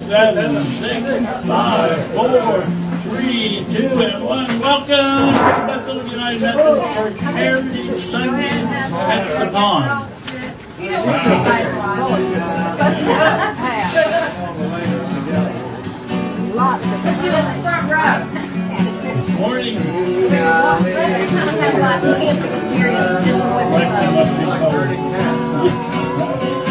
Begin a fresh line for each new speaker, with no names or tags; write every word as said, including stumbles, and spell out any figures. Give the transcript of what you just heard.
seven, six, five, four, three, two, and one. Welcome to Bethel United Methodist Church Heritage Sunday at the Pond.
Lots of
Morning.
have lots of camp experience. Just